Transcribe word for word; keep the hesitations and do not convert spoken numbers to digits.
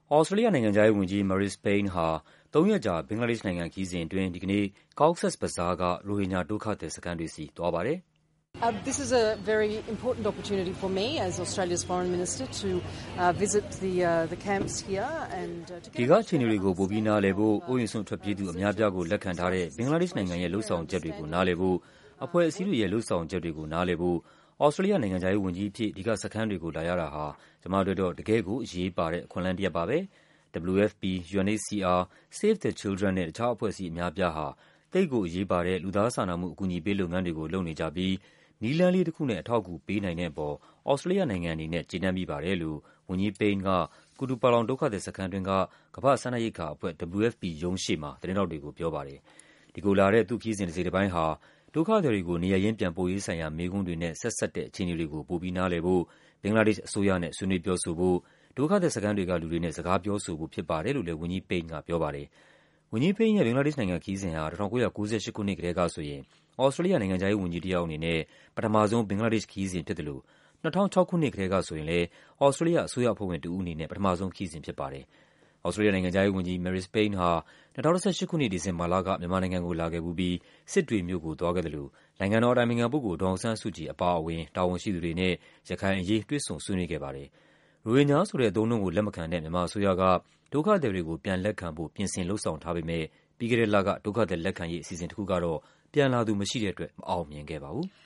သြစတြေးလျနိုင်ငံခြားရေးဝန်ကြီး Marise Payne ဟာသုံးရက်ကြာ ဘင်္ဂလားဒေ့ရှ်နိုင်ငံခရီးစဉ်အတွင်း ဒီကနေ့ Cox's Bazar က ရိုဟင်ဂျာဒုက္ခသည်စခန်းတွေဆီ သွားပါတယ်။ Uh, this is a very important opportunity for me as Australia's Foreign Minister to uh, visit the uh, the camps here and uh, to get ဒီကအခြေအနေတွေကိုပိုပြီးနားလည်ဖို့၊အိုးအိမ်စွန့်ထွက်ပြေးသူအများအပြားကိုလက်ခံထားတဲ့ဘင်္ဂလားဒေ့ရှ်နိုင်ငံရဲ့လုပ်ဆောင်ချက်တွေကိုနားလည်ဖို့၊အဖွဲ့အစည်းတွေရဲ့လုပ်ဆောင်ချက်တွေကိုနားလည်ဖို့၊သြစတြေးလျနိုင်ငံခြားရေးဝန်ကြီးအဖြစ်ဒီကစခန်းတွေကိုလာရတာဟာကျမတို့အတွက်တော့တကယ့်ကိုအရေးပါတဲ့အခွင့်အလမ်းတစ်ရပ်ပါပဲ။ W F P, U N H C R, Save the Children နဲ့တခြားအဖွဲ့အစည်းအများအပြားဟာသိပ်ကိုအရေးပါတဲ့လူသားစာနာမှုအကူအညီပေးလုပ်ငန်းတွေကိုလုပ်နေကြပြီးနည်းလမ်းလေးတစ်ခုနဲ့အထောက်အကူပေးနိုင်တဲ့အပေါ်သြစတြေးလျနိုင်ငံအနေနဲ့ကျေနပ်မိပါတယ်လို့ဝန်ကြီး Payne က Kutupalong ဒုက္ခသည်စခန်းတွင်းက ကမ္ဘာ့စားနပ်ရိက္ခာအဖွဲ့ W F P ရုံးရှေ့မှာသတင်းထောက်တွေကိုပြောပါတယ်။ ဒီကိုလာတဲ့သူ့ခရီးစဉ်တစိတ်တပိုင်းဟာဒုက္ခသည်တွေကိုနေရပ်ရင်းပြန်ပို့ရေးဆိုင်ရာမေးခွန်းတွေနဲ့ဆက်စပ်တဲ့အခြေအနေတွေကိုပိုပြီးနားလည်ဖို့ဘင်္ဂလားဒေ့ရှ်အစိုးရနဲ့ဆွေးနွေးပြောဆိုဖို့ဒုက္ခသည်စခန်းတွေကလူတွေနဲ့စကားပြောဆိုဖို့ဖြစ်ပါတယ်လို့လည်းဝန်ကြီး Payne ကပြောပါတယ်။ ဝန်ကြီး Payne ရဲ့ဘင်္ဂလားဒေ့ရှ်နိုင်ငံခရီးစဉ်ဟာ၁၉၉၈ခုနှစ်ကတည်းကဆိုရင်သြစတြေးလျနိုင်ငံခြားရေးဝန်ကြီးတစ်ယောက်အနေနဲ့ပထမဆုံးဘင်္ဂလားဒေ့ရှ်ခရီးစဉ်ဖြစ်သလို၂၀၀၆ခုနှစ်ကတည်းကဆိုရင်လည်းသြစတြေးလျအစိုးရအဖွဲ့ဝင်တစ်ဦးအနေနဲ့ပထမဆုံးခရီးစဉ်ဖြစ်ပါတယ်။ သြစတြေးလျနိုင်ငံခြားရေးဝန်ကြီး Marise Payne ဟာ၂၀၁၈ခုနှစ် ဒီဇင်ဘာလကမြန်မာနိုင်ငံကိုလာခဲ့ဖူးပြီးစစ်တွေမြို့ကိုသွားခဲ့သလိုနိုင်ငံတော်အတိုင်ပင်ခံပုဂ္ဂိုလ် ဒေါ်အောင်ဆန်းစုကြည်အပါအဝင်တာဝန်ရှိသူတွေနဲ့ရခိုင်အရေးတွေ့ဆုံဆွေးနွေးခဲ့ပါတယ်။ ရိုဟင်ဂျာဆိုတဲ့အသုံးအနှုန်းကိုလက်မခံတဲ့မြန်မာအစိုးရကဒုက္ခသည်တွေကိုပြန်လက်ခံဖို့ပြင်ဆင်လုပ်ဆောင်ထားပေမဲ့ပြီးခဲ့တဲ့လကဒုက္ခသည်လက်ခံရေးအစီအစဉ်တစ်ခုကတော့ပြန်လာသူမရှိတဲ့အတွက်မအောင်မြင်ခဲ့ပါဘူး။